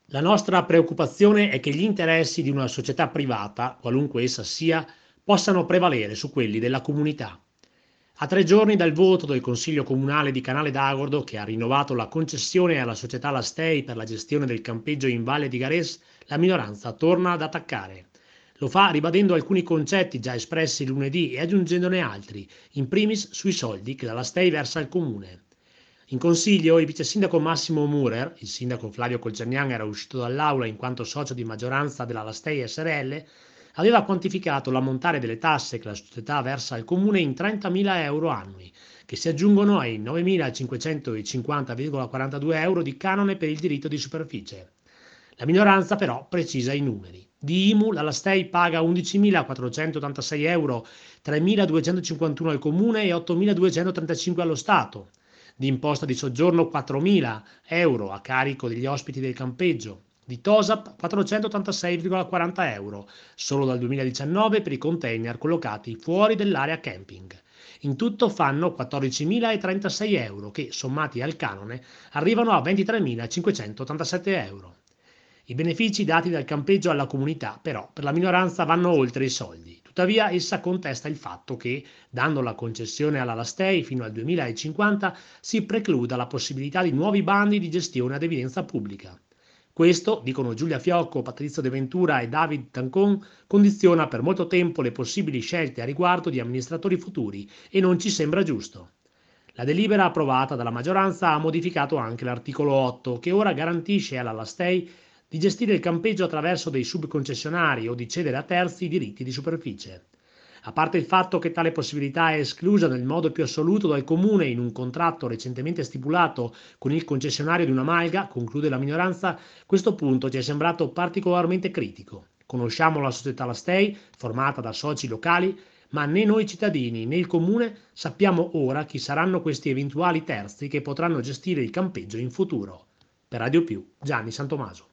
La nostra preoccupazione è che gli interessi di una società privata, qualunque essa sia, possano prevalere su quelli della comunità. A 3 giorni dal voto del Consiglio Comunale di Canale d'Agordo, che ha rinnovato la concessione alla società Lastei per la gestione del campeggio in Valle di Garès, la minoranza torna ad attaccare. Lo fa ribadendo alcuni concetti già espressi lunedì e aggiungendone altri, in primis sui soldi che la Lastei versa al comune. In consiglio, il vice sindaco Massimo Murer, il sindaco Flavio Colciagnan era uscito dall'aula in quanto socio di maggioranza della Lastei SRL, aveva quantificato l'ammontare delle tasse che la società versa al comune in 30.000 euro annui, che si aggiungono ai 9.550,42 euro di canone per il diritto di superficie. La minoranza però precisa i numeri. Di IMU la Lastei paga 11.486 euro, 3.251 al comune e 8.235 allo Stato. Di imposta di soggiorno 4.000 euro a carico degli ospiti del campeggio. Di TOSAP 486,40 euro solo dal 2019 per i container collocati fuori dell'area camping. In tutto fanno 14.036 euro che, sommati al canone, arrivano a 23.587 euro. I benefici dati dal campeggio alla comunità, però, per la minoranza vanno oltre i soldi. Tuttavia, essa contesta il fatto che, dando la concessione alla Lastei fino al 2050, si precluda la possibilità di nuovi bandi di gestione ad evidenza pubblica. Questo, dicono Giulia Fiocco, Patrizio De Ventura e David Tancon, condiziona per molto tempo le possibili scelte a riguardo di amministratori futuri e non ci sembra giusto. La delibera approvata dalla maggioranza ha modificato anche l'articolo 8, che ora garantisce alla Lastei di gestire il campeggio attraverso dei subconcessionari o di cedere a terzi i diritti di superficie. A parte il fatto che tale possibilità è esclusa nel modo più assoluto dal comune in un contratto recentemente stipulato con il concessionario di una malga, conclude la minoranza, questo punto ci è sembrato particolarmente critico. Conosciamo la società Lastei, formata da soci locali, ma né noi cittadini né il comune sappiamo ora chi saranno questi eventuali terzi che potranno gestire il campeggio in futuro. Per Radio Più, Gianni Santomaso.